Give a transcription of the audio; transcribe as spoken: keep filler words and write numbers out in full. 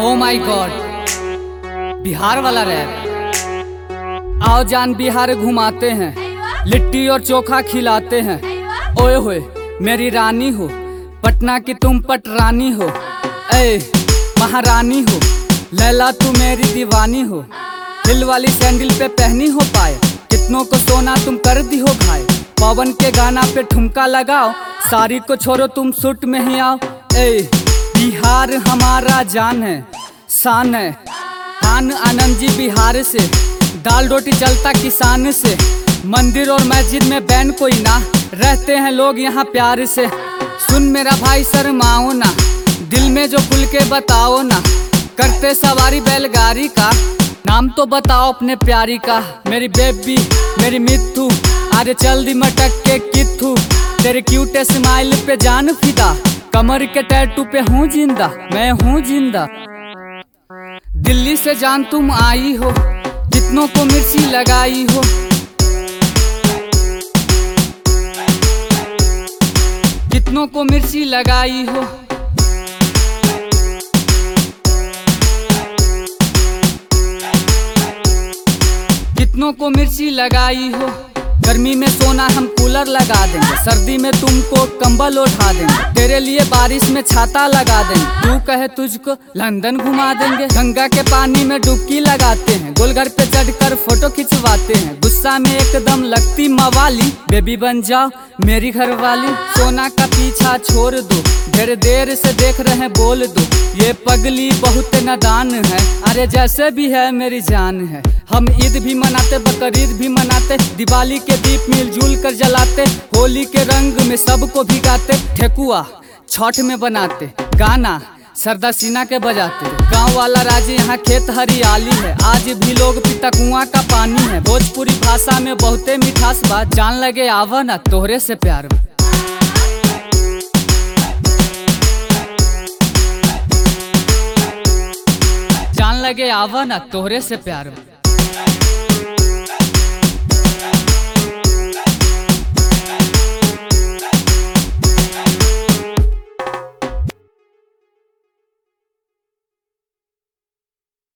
Oh my God, Bihar वाला rap. आओ जान बिहार घुमाते हैं, लिट्टी और चोखा खिलाते हैं। ओए होए मेरी रानी हो, पटना की तुम पटरानी हो। ए महारानी हो, लैला तू मेरी दीवानी हो। हिल वाली सैंडल पे पहनी हो पाए, कितनों को सोना तुम कर दी हो घाय। पवन के गाना पे ठुमका लगाओ, सारी को छोड़ो तुम सूट में ही आओ। ए बिहार हमारा जान है, शान है। खान आनंद जी बिहार से, दाल रोटी चलता किसान से। मंदिर और मस्जिद में बैन कोई ना, रहते हैं लोग यहाँ प्यार से। सुन मेरा भाई शर्माओ ना, दिल में जो खुल के बताओ ना। करते सवारी बैलगाड़ी का, नाम तो बताओ अपने प्यारी का। मेरी बेबी मेरी मित्थू, आज चल दी मटक के कित्थू। तेरे क्यूट स्माइल पे जान फिदा, कमर के टैटू पे हूँ जिंदा, मैं हूँ जिंदा। दिल्ली से जान तुम आई हो, कितनों को मिर्ची लगाई हो। कितनों को मिर्ची लगाई हो। कितनों को मिर्ची लगाई हो। गर्मी में सोना हम कूलर लगा देंगे, सर्दी में तुमको कंबल उठा देंगे। तेरे लिए बारिश में छाता लगा देंगे, तू कहे तुझको लंदन घुमा देंगे। गंगा के पानी में डुबकी लगाते हैं, गोलघर पे चढ़कर फोटो खिंचवाते हैं। गुस्सा में एकदम लगती मवाली, बेबी बन जाओ मेरी घरवाली। सोना का पीछा छोड़ दो, देर देर से देख रहे बोल दो। ये पगली बहुत नादान है, अरे जैसे भी है मेरी जान है। हम ईद भी मनाते, बकरीद भी मनाते, दिवाली के दीप मिलजुल कर जलाते। होली के रंग में सबको भिगाते, ठेकुआ छठ में बनाते, गाना सरदा सिन्हा के बजाते। गांव वाला राज यहाँ खेत हरियाली है, आज भी लोग पीता कुआं का पानी है। भोजपुरी भाषा में बहुते मिठास बात, जान लगे आवा ना तोहरे से प्यार में। जान लगे आवा ना तोहरे से प्यार में।